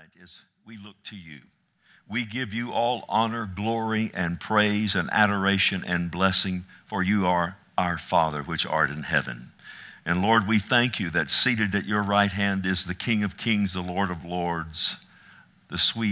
As we look to you, we give you all honor, glory, and praise, and adoration and blessing, for you are our Father which art in heaven. And Lord, we thank you that seated at your right hand is the King of kings, the Lord of lords, the sweet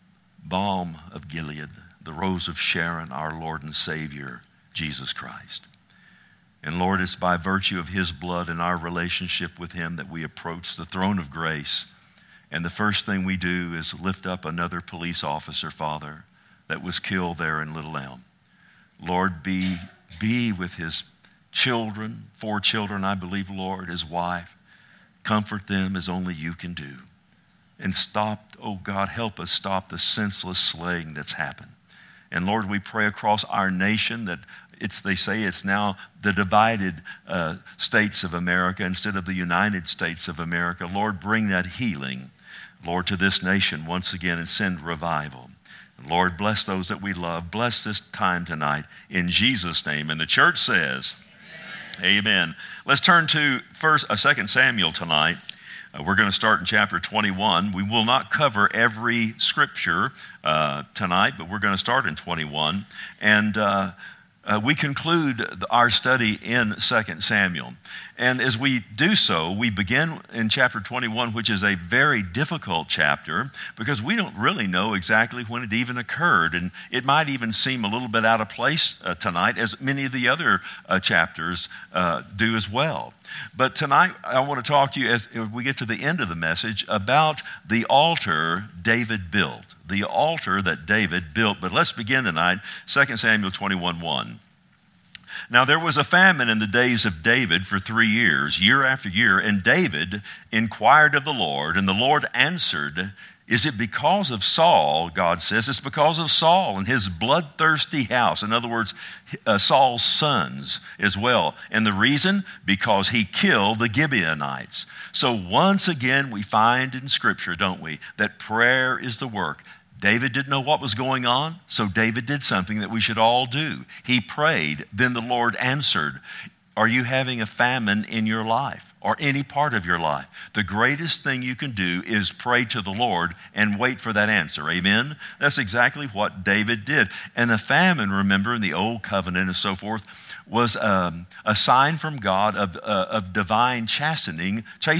balm of Gilead, the rose of Sharon, our Lord and Savior, Jesus Christ. And Lord, it's by virtue of his blood and our relationship with him that we approach the throne of grace. And the first thing we do is lift up another police officer, Father, that was killed there in Little Elm. Lord, be with his children, 4 children, I believe, Lord, his wife. Comfort them as only you can do. And stop, oh God, help us stop the senseless slaying that's happened. And Lord, we pray across our nation that they say it's now the divided states of America instead of the United States of America. Lord, bring that healing, Lord, to this nation once again and send revival. Lord, bless those that we love. Bless this time tonight in Jesus' name. And the church says, Amen. Let's turn to 2 Samuel tonight. We're going to start in chapter 21. We will not cover every scripture tonight, but we're going to start in 21. And we conclude our study in 2 Samuel. And as we do so, we begin in chapter 21, which is a very difficult chapter because we don't really know exactly when it even occurred. And it might even seem a little bit out of place tonight, as many of the other chapters do as well. But tonight, I want to talk to you as we get to the end of the message about the altar David built. The altar that David built. But let's begin tonight, 2 Samuel 21:1. Now there was a famine in the days of David for 3 years, year after year, and David inquired of the Lord, and the Lord answered, "Is it because of Saul?" God says, "It's because of Saul and his bloodthirsty house." In other words, Saul's sons as well. And the reason? Because he killed the Gibeonites. So once again, we find in Scripture, don't we, that prayer is the work. David didn't know what was going on, so David did something that we should all do. He prayed, then the Lord answered. Are you having a famine in your life or any part of your life? The greatest thing you can do is pray to the Lord and wait for that answer. Amen? That's exactly what David did. And the famine, remember, in the Old Covenant and so forth, was a sign from God of divine chastening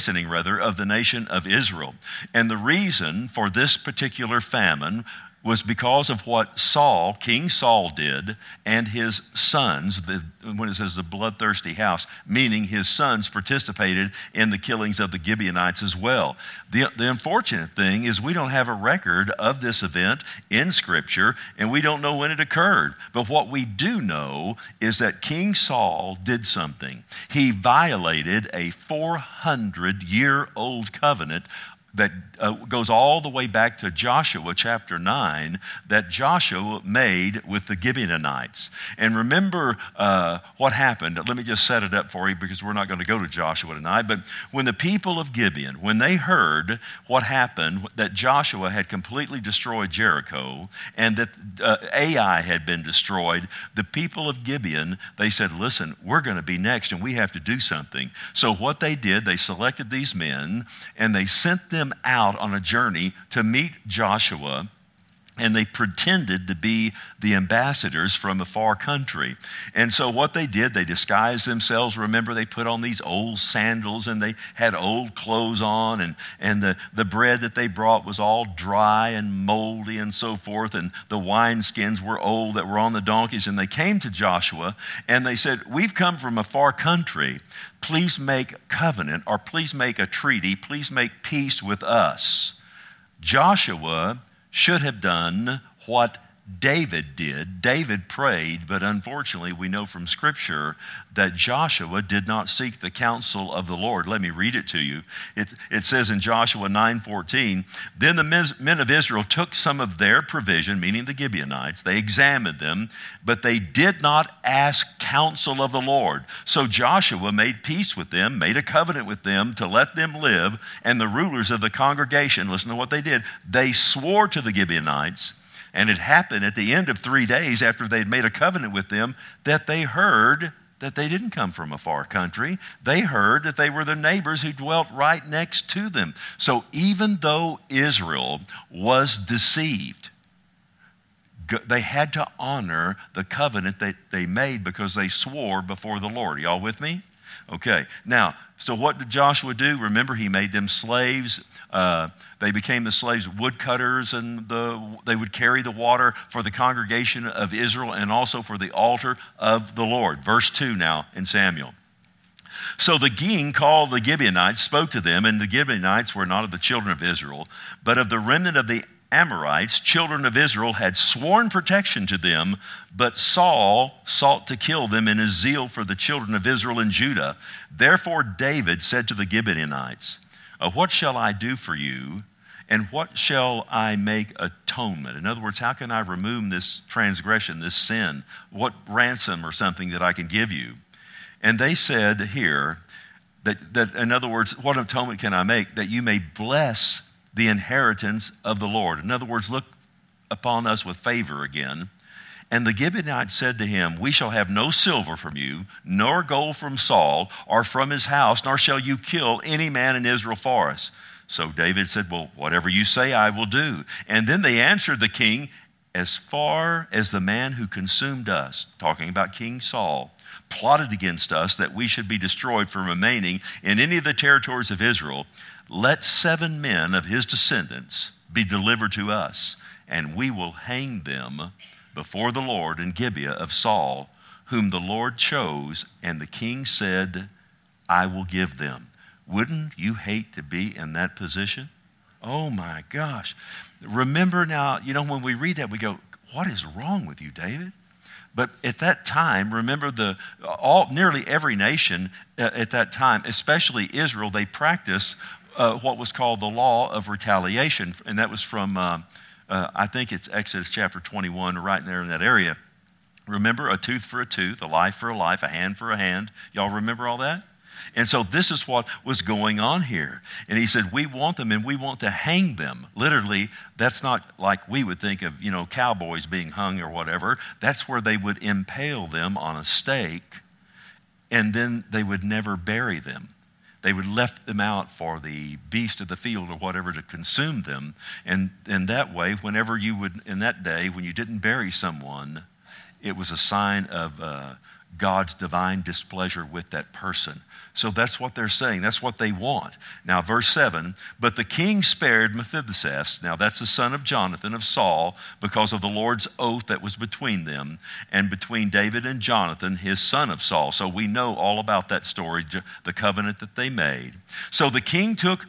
of the nation of Israel. And the reason for this particular famine was because of what King Saul did, and his sons, when it says the bloodthirsty house, meaning his sons participated in the killings of the Gibeonites as well. The unfortunate thing is we don't have a record of this event in Scripture, and we don't know when it occurred. But what we do know is that King Saul did something. He violated a 400-year-old covenant that goes all the way back to Joshua chapter 9 that Joshua made with the Gibeonites. And remember what happened. Let me just set it up for you because we're not going to go to Joshua tonight. But when the people of Gibeon, when they heard what happened, that Joshua had completely destroyed Jericho and that Ai had been destroyed, the people of Gibeon, they said, listen, we're going to be next and we have to do something. So what they did, they selected these men and they sent them out on a journey to meet Joshua, and they pretended to be the ambassadors from a far country. And so what they did, they disguised themselves. Remember, they put on these old sandals and they had old clothes on, and the bread that they brought was all dry and moldy and so forth, and the wineskins were old that were on the donkeys. And they came to Joshua and they said, we've come from a far country. Please make covenant, or please make a treaty, please make peace with us. Joshua should have done what David did. David prayed, but unfortunately we know from Scripture that Joshua did not seek the counsel of the Lord. Let me read it to you. It says in Joshua 9:14, then the men of Israel took some of their provision, meaning the Gibeonites. They examined them, but they did not ask counsel of the Lord. So Joshua made peace with them, made a covenant with them to let them live, and the rulers of the congregation, listen to what they did. They swore to the Gibeonites. And it happened at the end of 3 days after they'd made a covenant with them that they heard that they didn't come from a far country. They heard that they were the neighbors who dwelt right next to them. So even though Israel was deceived, they had to honor the covenant that they made because they swore before the Lord. Y'all with me? Okay. Now, so what did Joshua do? Remember, he made them slaves. They became the slaves, woodcutters, and they would carry the water for the congregation of Israel and also for the altar of the Lord. Verse 2 now in Samuel. So the king called the Gibeonites, spoke to them, and the Gibeonites were not of the children of Israel, but of the remnant of the Amorites. Children of Israel had sworn protection to them, but Saul sought to kill them in his zeal for the children of Israel and Judah. Therefore David said to the Gibeonites, what shall I do for you, and what shall I make atonement? In other words, how can I remove this transgression, this sin? What ransom or something that I can give you? And they said here that in other words, what atonement can I make? That you may bless the inheritance of the Lord. In other words, look upon us with favor again. And the Gibeonites said to him, we shall have no silver from you, nor gold from Saul, or from his house, nor shall you kill any man in Israel for us. So David said, well, whatever you say, I will do. And then they answered the king, as far as the man who consumed us, talking about King Saul, plotted against us that we should be destroyed from remaining in any of the territories of Israel, let 7 men of his descendants be delivered to us, and we will hang them before the Lord in Gibeah of Saul, whom the Lord chose. And the king said, I will give them. Wouldn't you hate to be in that position? Oh my gosh. Remember now, when we read that, we go, what is wrong with you, David? But at that time, remember nearly every nation at that time, especially Israel, they practiced what was called the law of retaliation. And that was from, I think it's Exodus chapter 21, right there in that area. Remember, a tooth for a tooth, a life for a life, a hand for a hand. Y'all remember all that? And so this is what was going on here. And he said, we want them and we want to hang them. Literally, that's not like we would think of, cowboys being hung or whatever. That's where they would impale them on a stake, and then they would never bury them. They would left them out for the beast of the field or whatever to consume them. And in that way, whenever you would, in that day, when you didn't bury someone, it was a sign of God's divine displeasure with that person. So that's what they're saying. That's what they want. Now, verse 7, but the king spared Mephibosheth. Now, that's the son of Jonathan of Saul, because of the Lord's oath that was between them and between David and Jonathan, his son of Saul. So we know all about that story, the covenant that they made. So the king took,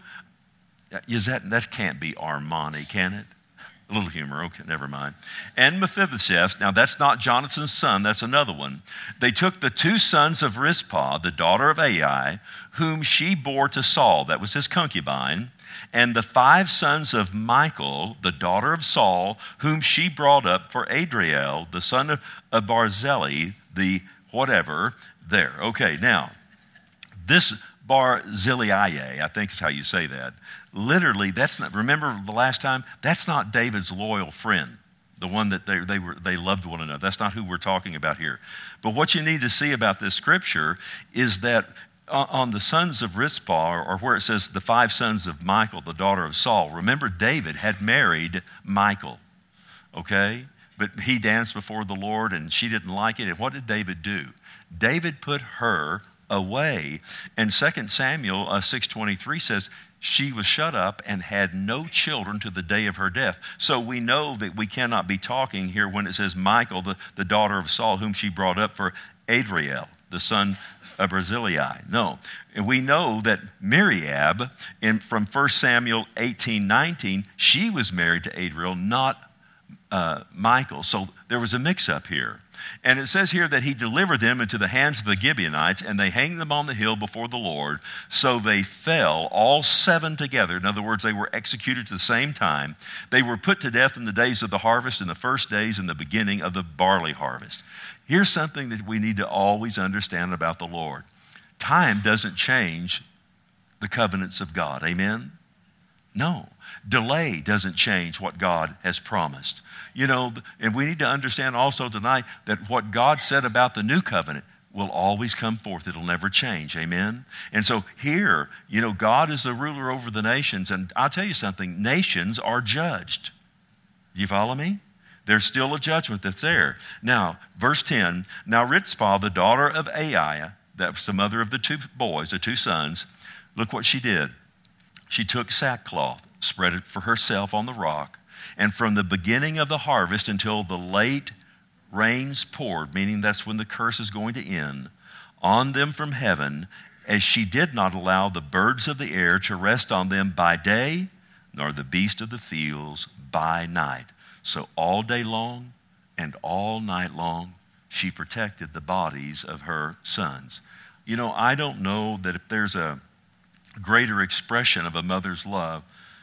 that can't be Armani, can it? A little humor, okay, never mind. And Mephibosheth, now that's not Jonathan's son, that's another one. They took the 2 sons of Rizpah, the daughter of Ai, whom she bore to Saul, that was his concubine, and the 5 sons of Michal, the daughter of Saul, whom she brought up for Adriel, the son of Barzillai, the whatever, there. Okay, now, this Barzillai, I think is how you say that. Literally, that's not, remember the last time? That's not David's loyal friend, the one that they loved one another. That's not who we're talking about here. But what you need to see about this scripture is that on the sons of Rizpah, or where it says the 5 sons of Michal, the daughter of Saul, remember David had married Michal, okay? But he danced before the Lord and she didn't like it. And what did David do? David put her away. And 2 Samuel 6:23 says, she was shut up and had no children to the day of her death. So we know that we cannot be talking here when it says Michal, the daughter of Saul, whom she brought up for Adriel, the son of Barzillai. No. And we know that Miriam, from 1 Samuel 18:19, she was married to Adriel, not Michal. So there was a mix-up here. And it says here that he delivered them into the hands of the Gibeonites, and they hanged them on the hill before the Lord. So they fell, all 7 together. In other words, they were executed at the same time. They were put to death in the days of the harvest, in the first days in the beginning of the barley harvest. Here's something that we need to always understand about the Lord. Time doesn't change the covenants of God. Amen? No. Delay doesn't change what God has promised. And we need to understand also tonight that what God said about the new covenant, will always come forth. It'll never change. Amen? And so here, God is the ruler over the nations. And I'll tell you something, nations are judged. You follow me? There's still a judgment that's there. Now, verse 10, now Rizpah, the daughter of Aiah, that was the mother of the two boys, the two sons, look what she did. She took sackcloth, spread it for herself on the rock, and from the beginning of the harvest until the late rains poured, meaning that's when the curse is going to end, on them from heaven, as she did not allow the birds of the air to rest on them by day, nor the beast of the fields by night. So all day long and all night long, she protected the bodies of her sons. I don't know that if there's a greater expression of a mother's love,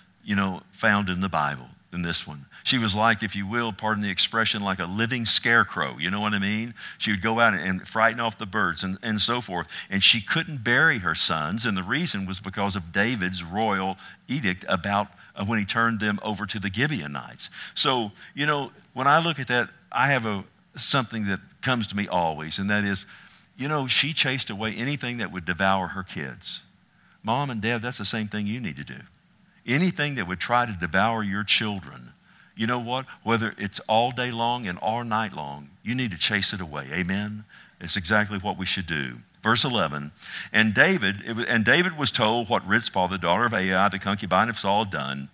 found in the Bible than this one. She was like, if you will, pardon the expression, like a living scarecrow. You know what I mean? She would go out and frighten off the birds and so forth. And she couldn't bury her sons. And the reason was because of David's royal edict about when he turned them over to the Gibeonites. So, when I look at that, I have something that comes to me always, and that is, she chased away anything that would devour her kids. Mom and Dad, that's the same thing you need to do. Anything that would try to devour your children, you know what? Whether it's all day long and all night long, you need to chase it away. Amen? It's exactly what we should do. Verse 11, and David was told what Rizpah, the daughter of Aiah, the concubine of Saul, had done.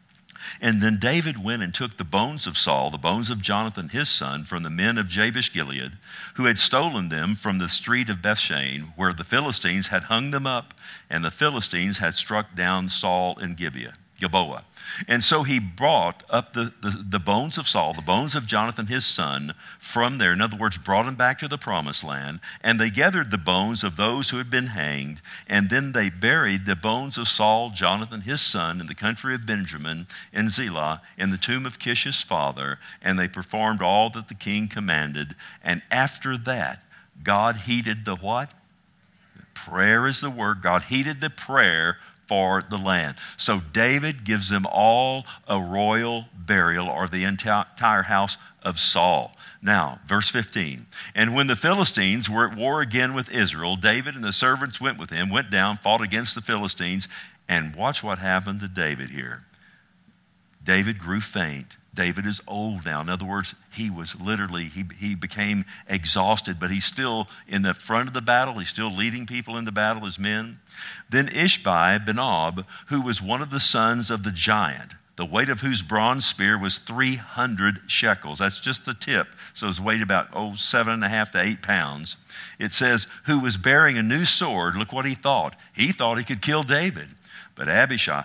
And then David went and took the bones of Saul, the bones of Jonathan his son, from the men of Jabesh Gilead, who had stolen them from the street of Bethshan, where the Philistines had hung them up, and the Philistines had struck down Saul in Gilboa. And so he brought up the bones of Saul, the bones of Jonathan his son, from there. In other words, brought him back to the promised land. And they gathered the bones of those who had been hanged. And then they buried the bones of Saul, Jonathan his son, in the country of Benjamin, in Zelah, in the tomb of Kish his father. And they performed all that the king commanded. And after that, God heeded the what? Prayer is the word. God heeded the prayer for the land. So David gives them all a royal burial, or the entire house of Saul. Now, verse 15. And when the Philistines were at war again with Israel, David and the servants went with him, went down, fought against the Philistines, and watch what happened to David here. David grew faint. David is old now. In other words, he became exhausted, but he's still in the front of the battle. He's still leading people into battle as men. Then Ishbi Benob, who was one of the sons of the giant, the weight of whose bronze spear was 300 shekels. That's just the tip. So it was weighed about 7.5 to 8 pounds. It says, who was bearing a new sword. Look what he thought. He thought he could kill David. But Abishai,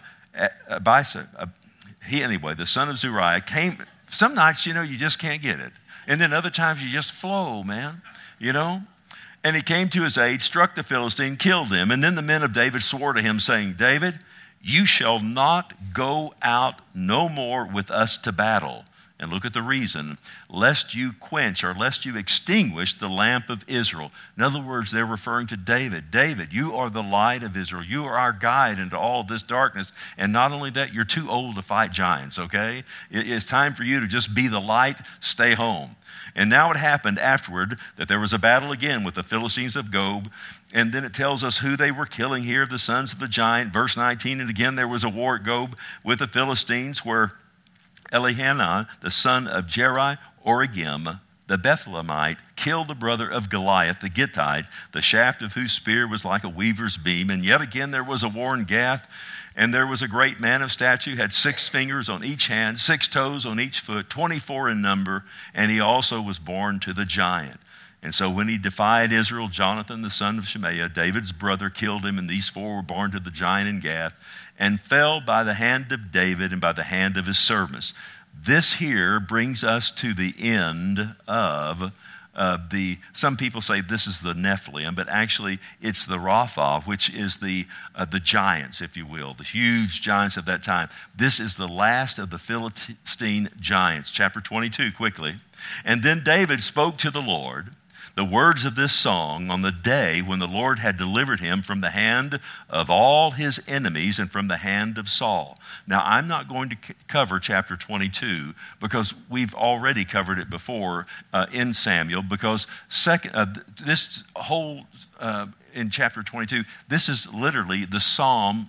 the son of Zeruiah, came. Some nights, you just can't get it. And then other times you just flow, man, And he came to his aid, struck the Philistine, killed him. And then the men of David swore to him, saying, David, you shall not go out no more with us to battle. And look at the reason, lest you quench or lest you extinguish the lamp of Israel. In other words, they're referring to David. David, you are the light of Israel. You are our guide into all this darkness. And not only that, you're too old to fight giants, okay? It's time for you to just be the light, stay home. And now it happened afterward that there was a battle again with the Philistines of Gob. And then it tells us who they were killing here, the sons of the giant. Verse 19, and again there was a war at Gob with the Philistines where Elihanan, the son of Jeri-Oregim, the Bethlehemite, killed the brother of Goliath, the Gittite, the shaft of whose spear was like a weaver's beam. And yet again there was a war in Gath, and there was a great man of stature, had 6 fingers on each hand, 6 toes on each foot, 24 in number, and he also was born to the giant. And so when he defied Israel, Jonathan, the son of Shemaiah, David's brother, killed him, and these 4 were born to the giant in Gath, and fell by the hand of David and by the hand of his servants. This here brings us to the end of some people say this is the Nephilim, but actually it's the Rapha, which is the giants, if you will, the huge giants of that time. This is the last of the Philistine giants. Chapter 22, quickly. And then David spoke to the Lord. the words of this song on the day when the Lord had delivered him from the hand of all his enemies and from the hand of Saul. Now, I'm not going to cover chapter 22 because we've already covered it before in Samuel, because this whole, in chapter 22, this is literally the Psalm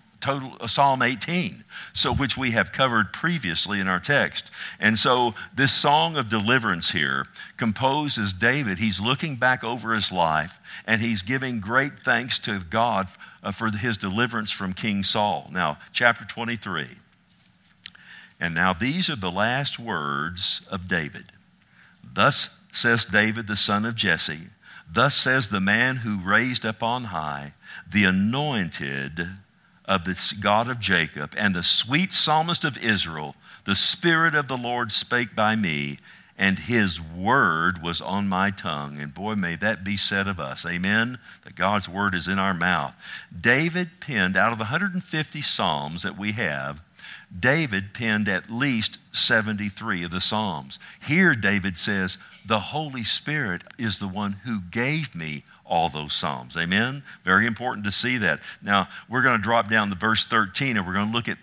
18, so which we have covered previously in our text. And so this song of deliverance here, composed as David, he's looking back over his life and he's giving great thanks to God for his deliverance from King Saul. Now, chapter 23. And now these are the last words of David. Thus says David, the son of Jesse, thus says the man who raised up on high, the anointed of the God of Jacob, and the sweet psalmist of Israel, the Spirit of the Lord spake by me, and his word was on my tongue. And boy, may that be said of us. Amen? That God's word is in our mouth. David penned, out of the 150 psalms that we have, David penned at least 73 of the psalms. Here David says, the Holy Spirit is the one who gave me all those psalms. Amen? Very important to see that. Now, we're going to drop down to verse 13, and we're going to look at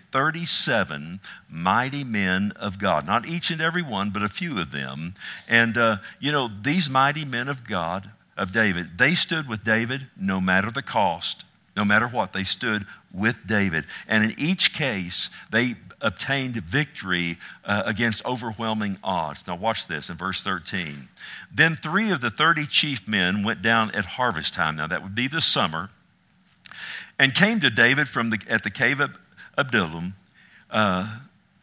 37 mighty men of God. Not each and every one, but a few of them. And, these mighty men of God, of David, they stood with David no matter the cost, no matter what. They stood with David. And in each case, they obtained victory against overwhelming odds. Now watch this in verse 13. Then 3 of the 30 chief men went down at harvest time. Now that would be the summer, and came to David at the cave of Adullam, and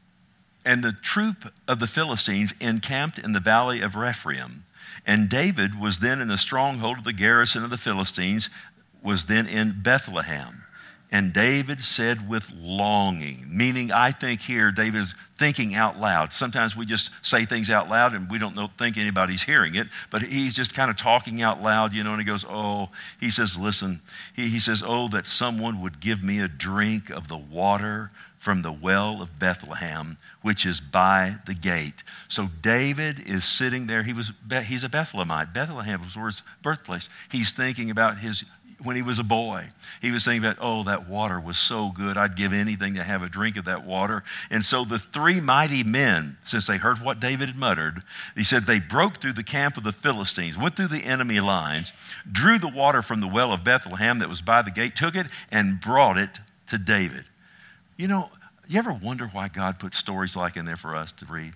the troop of the Philistines encamped in the valley of Rephaim. And David was then in the stronghold of the garrison of the Philistines, was then in Bethlehem. And David said with longing, meaning I think here David is thinking out loud. Sometimes we just say things out loud and we don't think anybody's hearing it, but he's just kind of talking out loud, and he goes, he says, listen, he says, that someone would give me a drink of the water from the well of Bethlehem, which is by the gate. So David is sitting there. He's a Bethlehemite. Bethlehem was his birthplace. He's thinking about when he was a boy. He was thinking about, that water was so good. I'd give anything to have a drink of that water. And so the 3 mighty men, since they heard what David had muttered, he said they broke through the camp of the Philistines, went through the enemy lines, drew the water from the well of Bethlehem that was by the gate, took it and brought it to David. You ever wonder why God put stories like in there for us to read?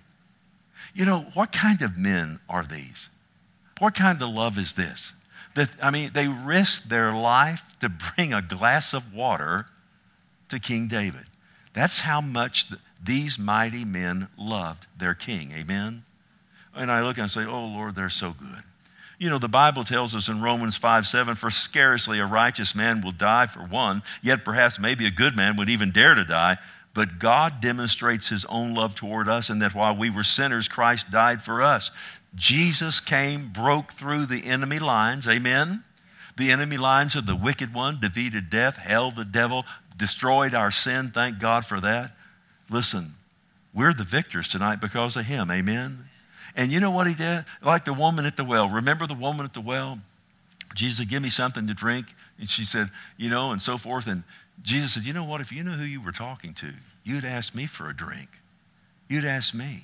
What kind of men are these? What kind of love is this? They risked their life to bring a glass of water to King David. That's how much these mighty men loved their king. Amen? And I look and I say, Lord, they're so good. The Bible tells us in Romans 5:7, for scarcely a righteous man will die for one, yet perhaps maybe a good man would even dare to die. But God demonstrates his own love toward us, and that while we were sinners, Christ died for us. Jesus came, broke through the enemy lines, amen? The enemy lines of the wicked one, defeated death, hell, the devil, destroyed our sin. Thank God for that. Listen, we're the victors tonight because of him, amen? And you know what he did? Like the woman at the well. Remember the woman at the well? Jesus said, give me something to drink. And she said, and so forth. And Jesus said, you know what? If you knew who you were talking to, you'd ask me for a drink. You'd ask me.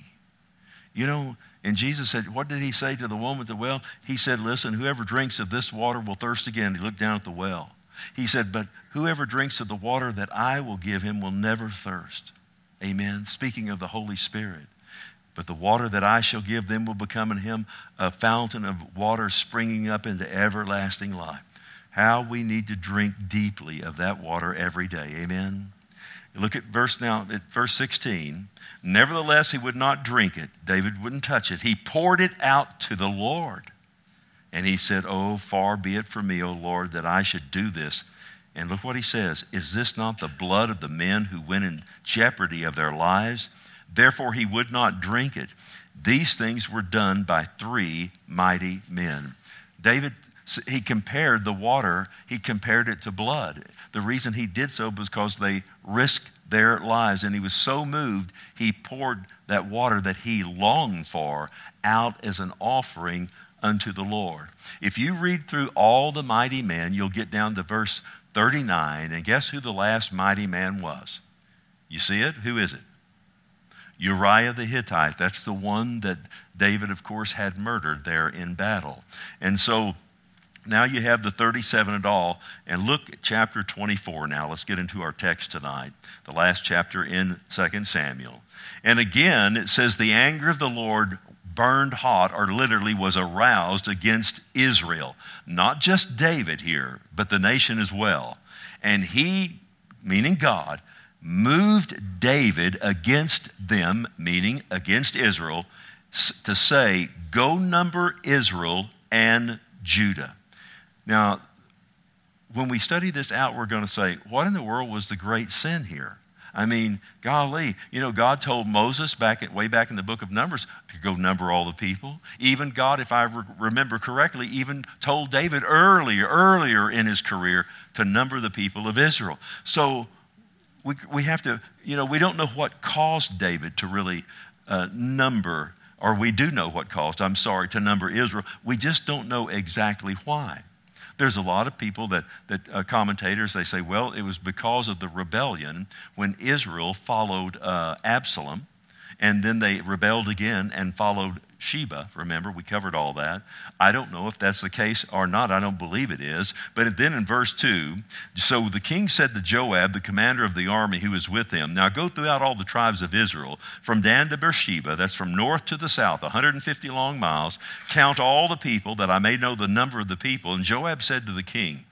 And Jesus said, what did he say to the woman at the well? He said, listen, whoever drinks of this water will thirst again. He looked down at the well. He said, but whoever drinks of the water that I will give him will never thirst. Amen. Speaking of the Holy Spirit. But the water that I shall give them will become in him a fountain of water springing up into everlasting life. How we need to drink deeply of that water every day. Amen. Look at verse 16. Nevertheless, he would not drink it. David wouldn't touch it. He poured it out to the Lord. And he said, far be it from me, O Lord, that I should do this. And look what he says. Is this not the blood of the men who went in jeopardy of their lives? Therefore, he would not drink it. These things were done by 3 mighty men. David, he compared the water, he compared it to blood. The reason he did so was because they risked their lives. And he was so moved, he poured that water that he longed for out as an offering unto the Lord. If you read through all the mighty men, you'll get down to verse 39, and guess who the last mighty man was? You see it? Who is it? Uriah the Hittite. That's the one that David, of course, had murdered there in battle. And so now you have the 37 and all, and look at chapter 24 now. Let's get into our text tonight, the last chapter in 2 Samuel. And again, it says the anger of the Lord burned hot, or literally was aroused against Israel. Not just David here, but the nation as well. And he, meaning God, moved David against them, meaning against Israel, to say, go number Israel and Judah. Now, when we study this out, we're going to say, what in the world was the great sin here? I mean, golly, God told Moses way back in the book of Numbers to go number all the people. Even God, if I remember correctly, even told David earlier in his career to number the people of Israel. So we have to, we don't know what caused David to really number, or we do know what caused, to number Israel. We just don't know exactly why. There's a lot of people that commentators, they say, well, it was because of the rebellion when Israel followed Absalom, and then they rebelled again and followed Sheba. Remember, we covered all that. I don't know if that's the case or not. I don't believe it is. But then in verse 2, so the king said to Joab, the commander of the army who was with him, now go throughout all the tribes of Israel, from Dan to Beersheba, that's from north to the south, 150 long miles, count all the people, that I may know the number of the people. And Joab said to the king,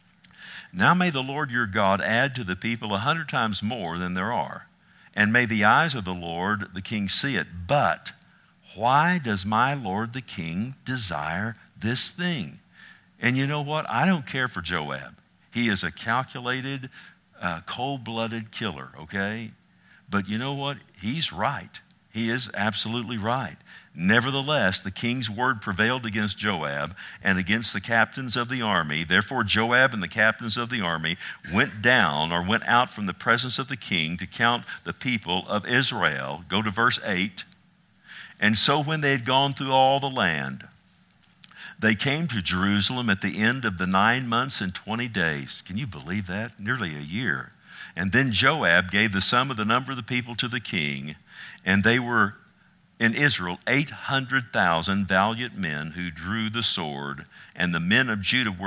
now may the Lord your God add to the people 100 times more than there are, and may the eyes of the Lord the king see it. But why does my lord the king desire this thing? And you know what? I don't care for Joab. He is a calculated, cold-blooded killer, okay? But you know what? He's right. He is absolutely right. Nevertheless, the king's word prevailed against Joab and against the captains of the army. Therefore, Joab and the captains of the army went out from the presence of the king to count the people of Israel. Go to verse 8. And so when they had gone through all the land, they came to Jerusalem at the end of the 9 months and 20 days. Can you believe that? Nearly a year. And then Joab gave the sum of the number of the people to the king, and they were in Israel 800,000 valiant men who drew the sword, and the men of Judah were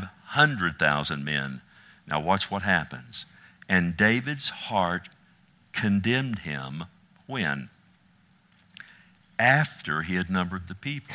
500,000 men. Now watch what happens. And David's heart condemned him when? After he had numbered the people.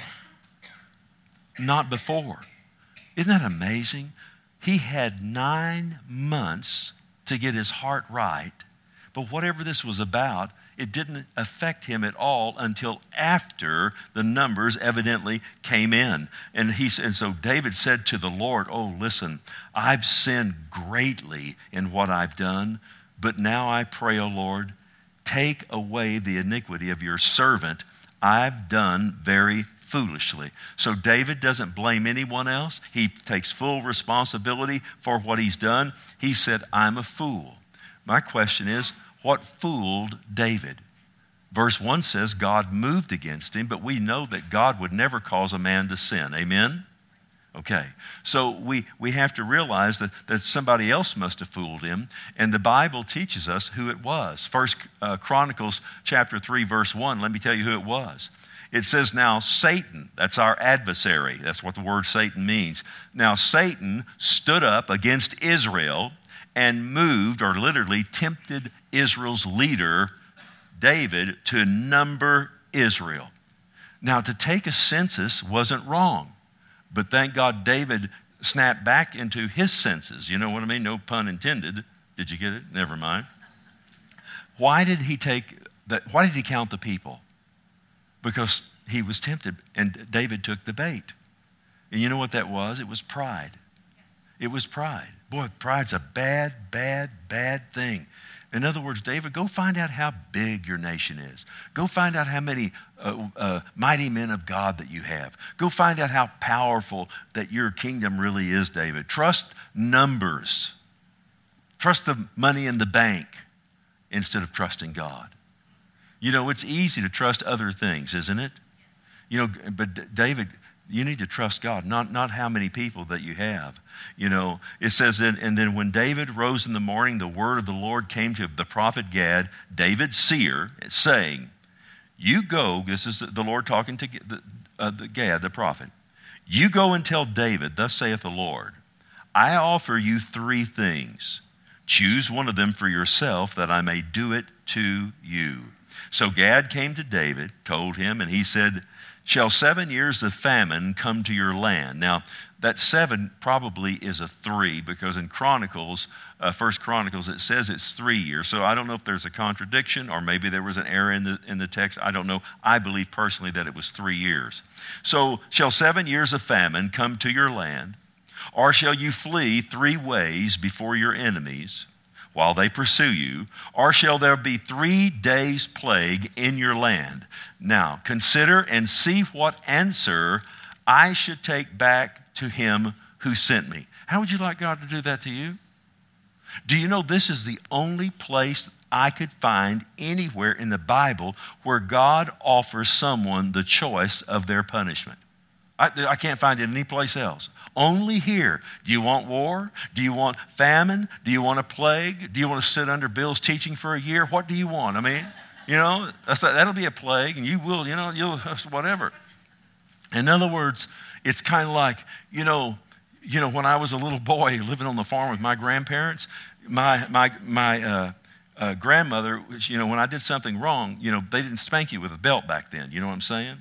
Not before. Isn't that amazing? He had 9 months to get his heart right, but whatever this was about, it didn't affect him at all until after the numbers evidently came in. And so David said to the Lord, oh, listen, I've sinned greatly in what I've done, but now I pray, oh Lord, take away the iniquity of your servant. I've done very foolishly. So David doesn't blame anyone else. He takes full responsibility for what he's done. He said, I'm a fool. My question is, what fooled David? Verse 1 says God moved against him, but we know that God would never cause a man to sin. Amen? Okay, so we have to realize that somebody else must have fooled him, and the Bible teaches us who it was. First Chronicles chapter 3, verse 1, let me tell you who it was. It says, now Satan, that's our adversary. That's what the word Satan means. Now Satan stood up against Israel and moved, or literally tempted Israel's leader, David, to number Israel. Now to take a census wasn't wrong. But thank God David snapped back into his senses. You know what I mean? No pun intended. Did you get it? Never mind. Why did he count the people? Because he was tempted, and David took the bait. And you know what that was? It was pride. It was pride. Boy, pride's a bad, bad, bad thing. In other words, David, go find out how big your nation is. Go find out how many mighty men of God that you have. Go find out how powerful that your kingdom really is, David. Trust numbers. Trust the money in the bank instead of trusting God. You know, it's easy to trust other things, isn't it? You know, but David, You need to trust God, not how many people that you have. You know, it says, and then when David rose in the morning, the word of the Lord came to the prophet Gad, David's seer, saying, you go, this is the Lord talking to Gad, the prophet. You go and tell David, thus saith the Lord, I offer you 3 things. Choose one of them for yourself, that I may do it to you. So Gad came to David, told him, and he said, shall 7 years of famine come to your land? Now, that 7 probably is a 3, because in Chronicles, 1 Chronicles, it says it's 3 years. So I don't know if there's a contradiction, or maybe there was an error in the text. I don't know. I believe personally that it was 3 years. So shall 7 years of famine come to your land? Or shall you flee 3 ways before your enemies while they pursue you? Or shall there be 3 days' plague in your land? Now, consider and see what answer I should take back to him who sent me. How would you like God to do that to you? Do you know this is the only place I could find anywhere in the Bible where God offers someone the choice of their punishment? I can't find it any place else. Only here. Do you want war? Do you want famine? Do you want a plague? Do you want to sit under Bill's teaching for a year? What do you want? I mean, you know, that'll be a plague, and you will, you'll whatever. In other words, it's kind of like, you know, when I was a little boy living on the farm with my grandparents, my grandmother, when I did something wrong, they didn't spank you with a belt back then. You know what I'm saying?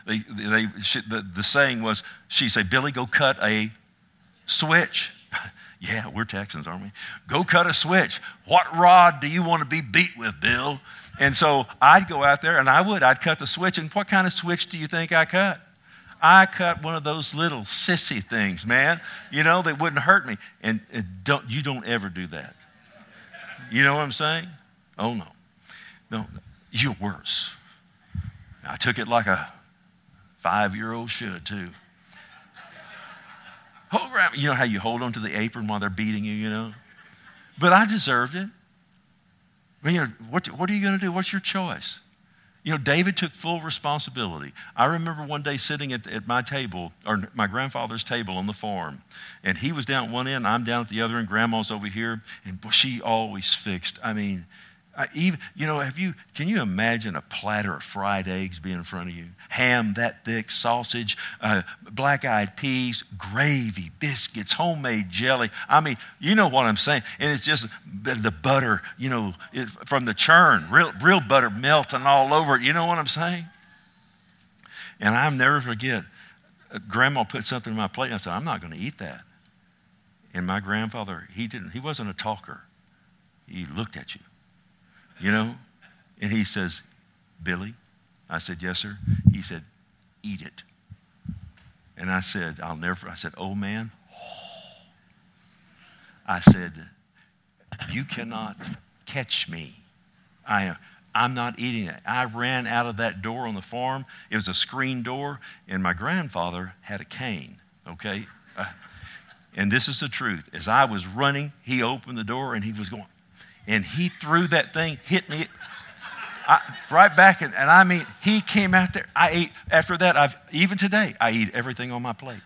The saying was, she'd say, Billy, go cut a switch. Yeah, we're Texans, aren't we? Go cut a switch. What rod do you want to be beat with, Bill? And so I'd go out there, and I'd cut the switch. And what kind of switch do you think I cut? I cut one of those little sissy things, man, that wouldn't hurt me. And you don't ever do that. You know what I'm saying? Oh, no. No, you're worse. I took it like a 5-year-old should, too. Hold around. You know how you hold on to the apron while they're beating you, But I deserved it. I mean, what are you going to do? What's your choice? David took full responsibility. I remember one day sitting at my table, or my grandfather's table on the farm, and he was down at one end, I'm down at the other end, Grandma's over here, and she always fixed. I mean, can you imagine a platter of fried eggs being in front of you? Ham that thick, sausage, black-eyed peas, gravy, biscuits, homemade jelly. I mean, you know what I'm saying. And it's just the butter, from the churn, real butter melting all over it. You know what I'm saying? And I'll never forget, Grandma put something on my plate, and I said, I'm not going to eat that. And my grandfather, he wasn't a talker. He looked at you. And he says, Billy? I said, yes, sir. He said, eat it. And I said, I said, oh, man. I said, you cannot catch me. I'm not eating it. I ran out of that door on the farm. It was a screen door, and my grandfather had a cane, okay? And this is the truth. As I was running, he opened the door, and he was going, and he threw that thing, hit me right back. And I mean, he came out there. I ate, after that, even today, I eat everything on my plate.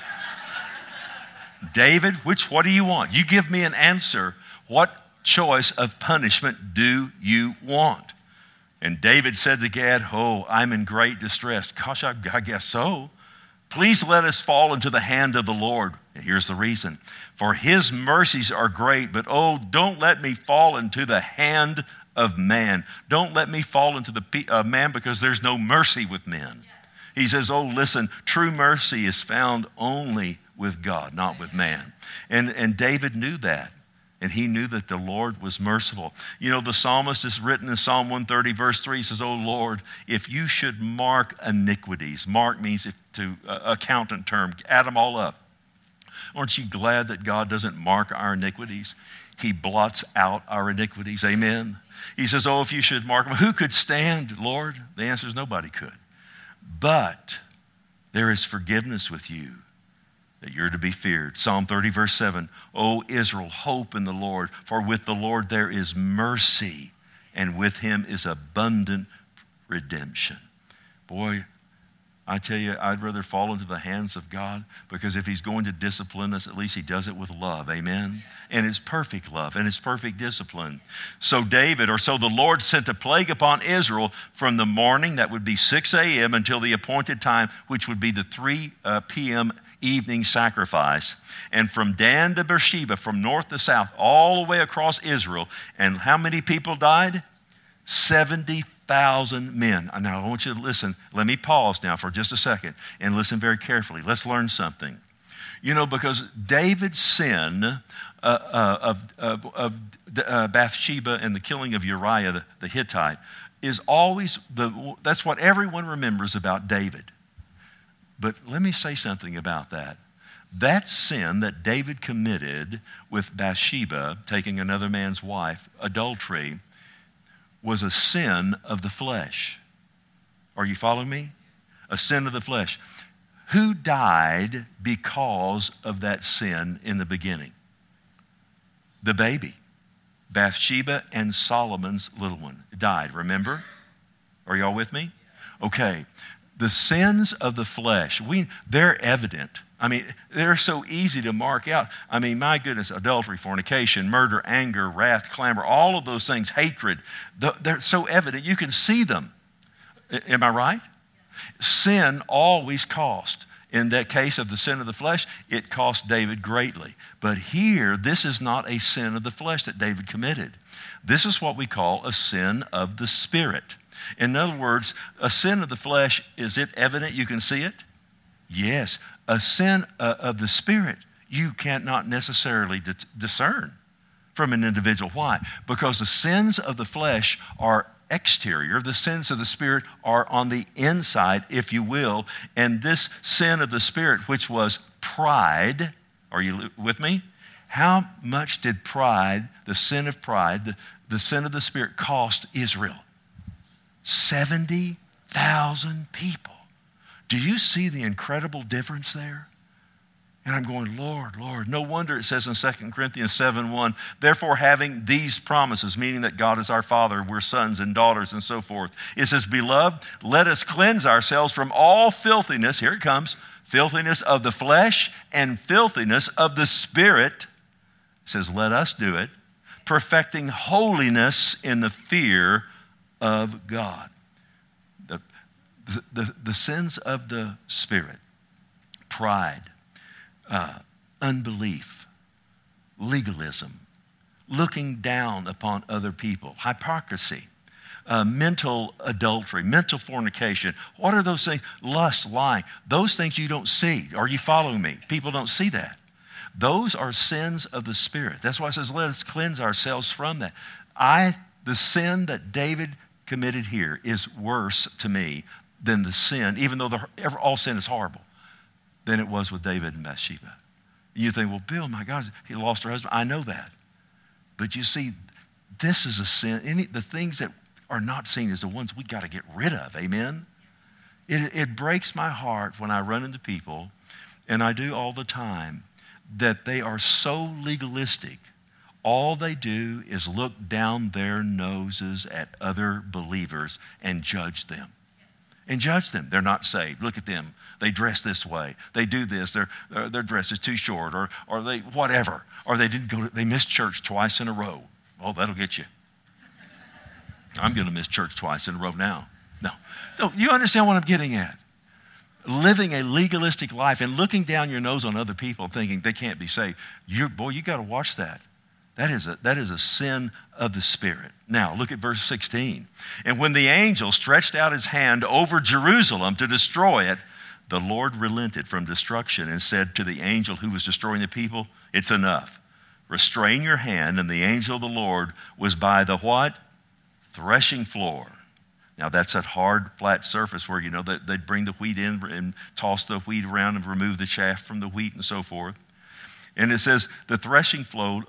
David, what do you want? You give me an answer. What choice of punishment do you want? And David said to Gad, oh, I'm in great distress. Gosh, I guess so. Please let us fall into the hand of the Lord. And here's the reason. For his mercies are great, but don't let me fall into the hand of man. Don't let me fall into the man, because there's no mercy with men. He says, listen, true mercy is found only with God, not with man. And David knew that. And he knew that the Lord was merciful. The psalmist is written in Psalm 130, verse 3, he says, oh, Lord, if you should mark iniquities. Mark means to accountant term, add them all up. Aren't you glad that God doesn't mark our iniquities? He blots out our iniquities. Amen. He says, if you should mark them, who could stand, Lord? The answer is nobody could. But there is forgiveness with you, that you're to be feared. Psalm 30, verse 7, O Israel, hope in the Lord, for with the Lord there is mercy, and with him is abundant redemption. Boy, I tell you, I'd rather fall into the hands of God, because if he's going to discipline us, at least he does it with love. Amen? And it's perfect love and it's perfect discipline. So the Lord sent a plague upon Israel from the morning, that would be 6 a.m., until the appointed time, which would be the 3 p.m. evening sacrifice. And from Dan to Beersheba, from north to south, all the way across Israel. And how many people died? 70,000 men. Now I want you to listen. Let me pause now for just a second and listen very carefully. Let's learn something. You know, because David's sin of Bathsheba and the killing of Uriah the Hittite is always that's what everyone remembers about David. But let me say something about that. That sin that David committed with Bathsheba, taking another man's wife, adultery, was a sin of the flesh. Are you following me? A sin of the flesh. Who died because of that sin in the beginning? The baby. Bathsheba and Solomon's little one died, remember? Are y'all with me? Okay. The sins of the flesh, they're evident. I mean, they're so easy to mark out. I mean, my goodness, adultery, fornication, murder, anger, wrath, clamor, all of those things, hatred, they're so evident. You can see them. Am I right? Sin always cost. In that case of the sin of the flesh, it cost David greatly. But here, this is not a sin of the flesh that David committed. This is what we call a sin of the spirit. In other words, a sin of the flesh, is it evident you can see it? Yes. A sin of the spirit, you cannot necessarily discern from an individual. Why? Because the sins of the flesh are exterior. The sins of the spirit are on the inside, if you will. And this sin of the spirit, which was pride, are you with me? How much did pride, the sin of pride, the sin of the spirit cost Israel? 70,000 people. Do you see the incredible difference there? And I'm going, Lord, Lord. No wonder it says in 2 Corinthians 7:1, therefore having these promises, meaning that God is our Father, we're sons and daughters and so forth. It says, beloved, let us cleanse ourselves from all filthiness, here it comes, filthiness of the flesh and filthiness of the spirit. It says, let us do it, perfecting holiness in the fear of God. The sins of the spirit, pride, unbelief, legalism, looking down upon other people, hypocrisy, mental adultery, mental fornication. What are those things? Lust, lying. Those things you don't see. Are you following me? People don't see that. Those are sins of the spirit. That's why it says, let us cleanse ourselves from that. The sin that David committed here is worse to me than the sin, even though all sin is horrible, than it was with David and Bathsheba. You think, well, Bill, my God, he lost her husband. I know that. But you see, this is a sin. The things that are not seen is the ones we got to get rid of. Amen? It breaks my heart when I run into people, and I do all the time, that they are so legalistic. All they do is look down their noses at other believers and judge them. And judge them. They're not saved. Look at them. They dress this way. They do this. Their dress is too short, or they whatever. Or they missed church twice in a row. Oh, that'll get you. I'm going to miss church twice in a row now. No, you understand what I'm getting at. Living a legalistic life and looking down your nose on other people thinking they can't be saved. You got to watch that. That is a sin of the spirit. Now, look at verse 16. And when the angel stretched out his hand over Jerusalem to destroy it, the Lord relented from destruction and said to the angel who was destroying the people, it's enough. Restrain your hand. And the angel of the Lord was by the what? Threshing floor. Now, that's that hard, flat surface where, they'd bring the wheat in and toss the wheat around and remove the chaff from the wheat and so forth. And it says the threshing floor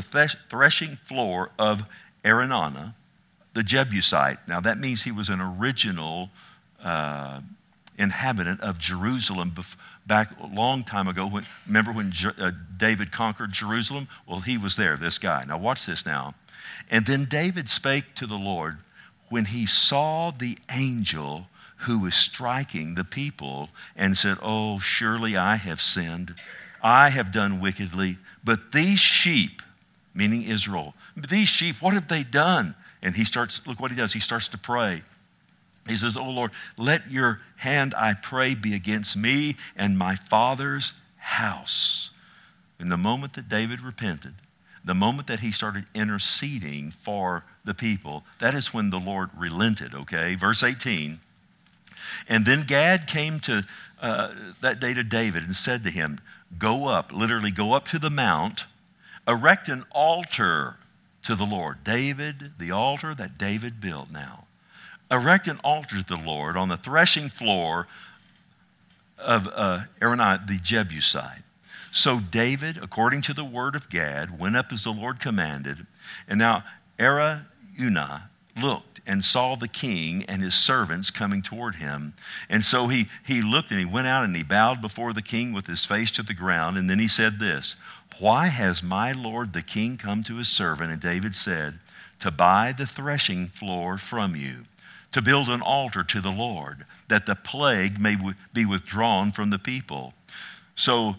of Araunah, the Jebusite. Now that means he was an original inhabitant of Jerusalem back a long time ago. Remember when David conquered Jerusalem? Well, he was there, this guy. Now watch this now. And then David spake to the Lord when he saw the angel who was striking the people and said, "Oh, surely I have sinned. I have done wickedly. But these sheep," meaning Israel, "these sheep, what have they done?" And look what he does. He starts to pray. He says, "Oh Lord, let your hand, I pray, be against me and my father's house." In the moment that David repented, the moment that he started interceding for the people, that is when the Lord relented, okay? Verse 18, "And then Gad came to that day to David and said to him, go up to the mount, erect an altar to the Lord." David, the altar that David built now. "Erect an altar to the Lord on the threshing floor of Araunah the Jebusite." So David, according to the word of Gad, went up as the Lord commanded. And now Araunah looked and saw the king and his servants coming toward him. And so he looked and he went out and he bowed before the king with his face to the ground. And then he said this, "Why has my lord the king come to his servant?" And David said, "To buy the threshing floor from you, to build an altar to the Lord, that the plague may be withdrawn from the people." So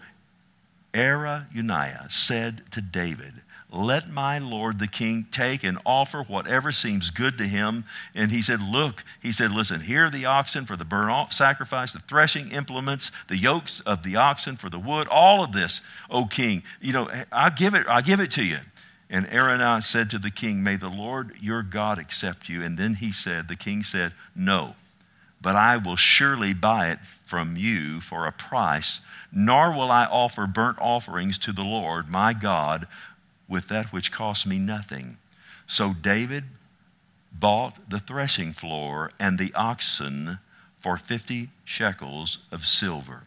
Araunah said to David, "Let my lord the king take and offer whatever seems good to him." And he said, "Listen, here are the oxen for the burnt sacrifice, the threshing implements, the yokes of the oxen for the wood, all of this, O king. I'll give it to you." And Araunah said to the king, "May the Lord your God accept you." And then the king said, "No, but I will surely buy it from you for a price, nor will I offer burnt offerings to the Lord my God with that which cost me nothing." So David bought the threshing floor and the oxen for 50 shekels of silver.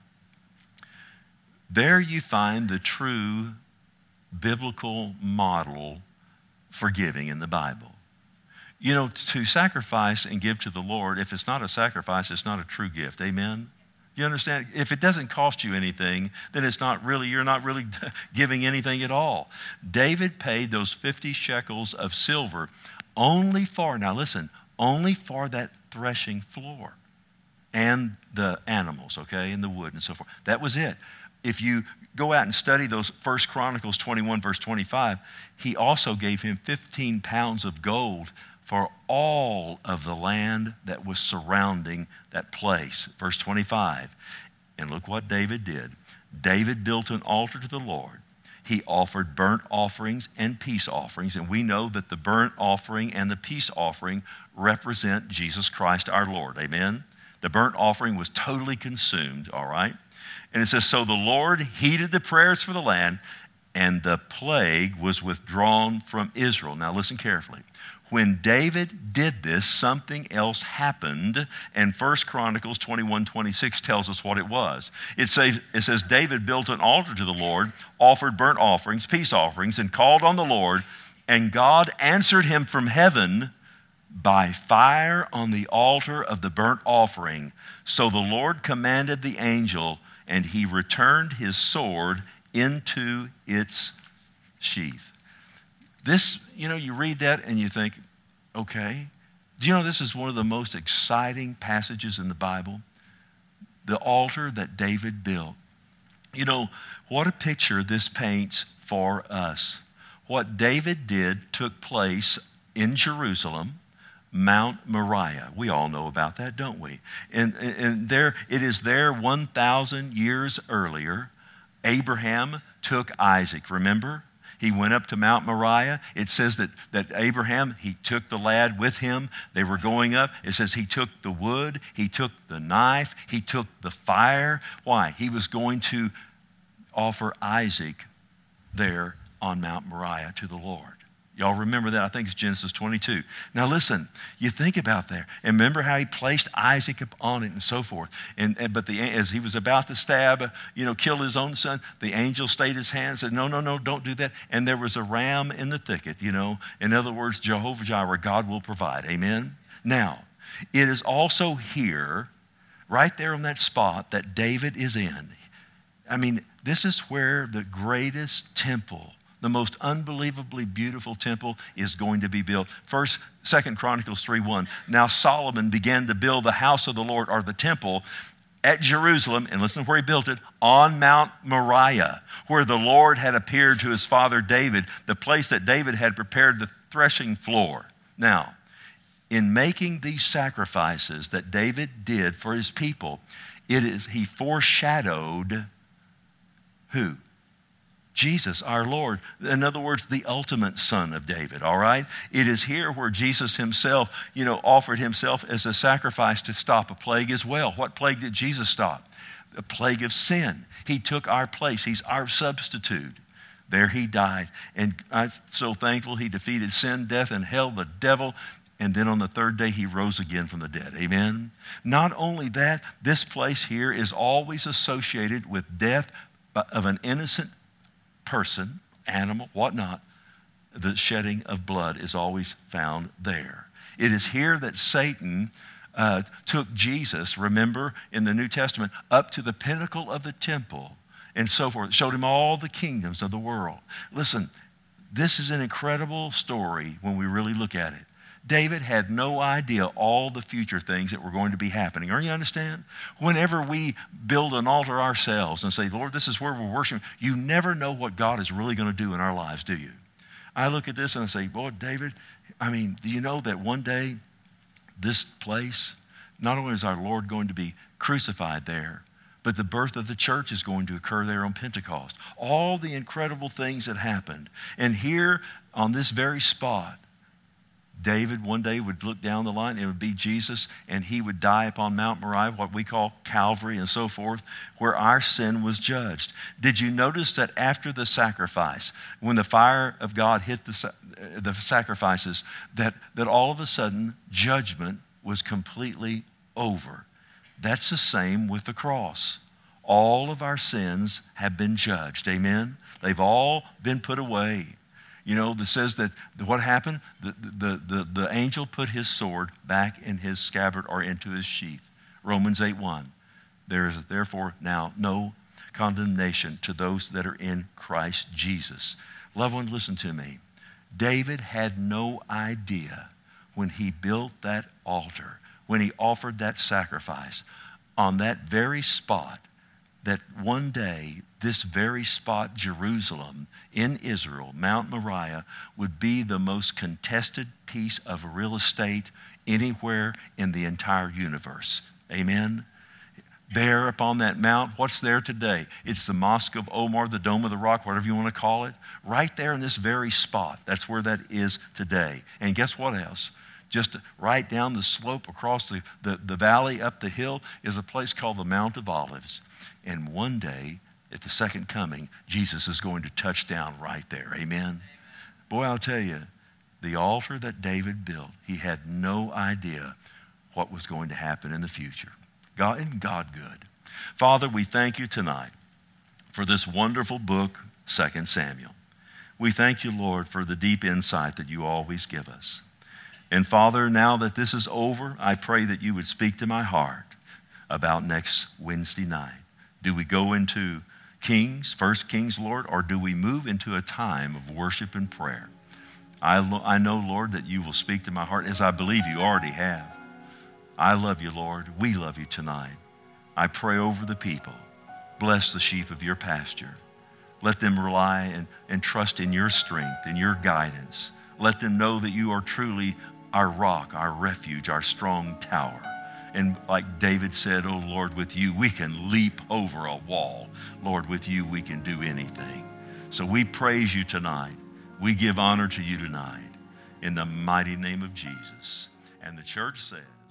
There you find the true biblical model for giving in the Bible. To sacrifice and give to the Lord, if it's not a sacrifice, it's not a true gift. Amen? You understand? If it doesn't cost you anything, then you're not really giving anything at all. David paid those 50 shekels of silver only for that threshing floor and the animals, okay, and the wood and so forth. That was it. If you go out and study those 1 Chronicles 21, verse 25, he also gave him 15 pounds of gold for all of the land that was surrounding that place. Verse 25, and look what David did. David built an altar to the Lord. He offered burnt offerings and peace offerings, and we know that the burnt offering and the peace offering represent Jesus Christ our Lord. Amen? The burnt offering was totally consumed, all right? And it says, so the Lord heeded the prayers for the land, and the plague was withdrawn from Israel. Now listen carefully. When David did this, something else happened, and 1 Chronicles 21:26 tells us what it was. It says, David built an altar to the Lord, offered burnt offerings, peace offerings, and called on the Lord, and God answered him from heaven by fire on the altar of the burnt offering. So the Lord commanded the angel, and he returned his sword into its sheath. This, you read that and you think, okay. Do you know this is one of the most exciting passages in the Bible? The altar that David built. What a picture this paints for us. What David did took place in Jerusalem, Mount Moriah. We all know about that, don't we? And there, it is there 1,000 years earlier, Abraham took Isaac, remember? He went up to Mount Moriah. It says that Abraham, he took the lad with him. They were going up. It says he took the wood, he took the knife, he took the fire. Why? He was going to offer Isaac there on Mount Moriah to the Lord. Y'all remember that? I think it's Genesis 22. Now listen, you think about that. And remember how he placed Isaac upon it and so forth. But as he was about to kill his own son, the angel stayed his hand and said, no, don't do that. And there was a ram in the thicket, In other words, Jehovah Jireh, God will provide. Amen? Now, it is also here, right there on that spot that David is in. I mean, this is where the greatest temple the most unbelievably beautiful temple is going to be built. 2 Chronicles 3:1. Now Solomon began to build the house of the Lord, or the temple, at Jerusalem, and listen to where he built it, on Mount Moriah, where the Lord had appeared to his father David, the place that David had prepared the threshing floor. Now, in making these sacrifices that David did for his people, he foreshadowed who? Jesus, our Lord. In other words, the ultimate son of David, all right? It is here where Jesus himself, offered himself as a sacrifice to stop a plague as well. What plague did Jesus stop? The plague of sin. He took our place. He's our substitute. There he died. And I'm so thankful he defeated sin, death, and hell, the devil. And then on the third day, he rose again from the dead. Amen? Not only that, this place here is always associated with death of an innocent person, animal, whatnot. The shedding of blood is always found there. It is here that Satan took Jesus, remember, in the New Testament, up to the pinnacle of the temple and so forth. Showed him all the kingdoms of the world. Listen, this is an incredible story when we really look at it. David had no idea all the future things that were going to be happening. Or you understand? Whenever we build an altar ourselves and say, Lord, this is where we're worshiping, you never know what God is really going to do in our lives, do you? I look at this and I say, boy, David, do you know that one day this place, not only is our Lord going to be crucified there, but the birth of the church is going to occur there on Pentecost. All the incredible things that happened. And here on this very spot, David one day would look down the line, it would be Jesus, and he would die upon Mount Moriah, what we call Calvary and so forth, where our sin was judged. Did you notice that after the sacrifice, when the fire of God hit the sacrifices, that all of a sudden judgment was completely over? That's the same with the cross. All of our sins have been judged. Amen? They've all been put away. That says that what happened? The angel put his sword back in his scabbard or into his sheath. Romans 8:1. There is therefore now no condemnation to those that are in Christ Jesus. Loved one, listen to me. David had no idea when he built that altar, when he offered that sacrifice on that very spot, that one day this very spot, Jerusalem in Israel, Mount Moriah, would be the most contested piece of real estate anywhere in the entire universe. Amen? There upon that mount, what's there today? It's the Mosque of Omar, the Dome of the Rock, whatever you want to call it. Right there in this very spot. That's where that is today. And guess what else? Just right down the slope across the valley up the hill is a place called the Mount of Olives. And one day, at the second coming, Jesus is going to touch down right there. Amen? Boy, I'll tell you, the altar that David built, he had no idea what was going to happen in the future. God, isn't God good? Father, we thank you tonight for this wonderful book, 2 Samuel. We thank you, Lord, for the deep insight that you always give us. And Father, now that this is over, I pray that you would speak to my heart about next Wednesday night. Do we go into Kings, 1 Kings, Lord, or do we move into a time of worship and prayer? I know, Lord, that you will speak to my heart, as I believe you already have. I love you, Lord. We love you tonight. I pray over the people. Bless the sheep of your pasture. Let them rely and trust in your strength and your guidance. Let them know that you are truly our rock, our refuge, our strong tower. And like David said, oh Lord, with you we can leap over a wall. Lord, with you we can do anything. So we praise you tonight. We give honor to you tonight in the mighty name of Jesus. And the church said,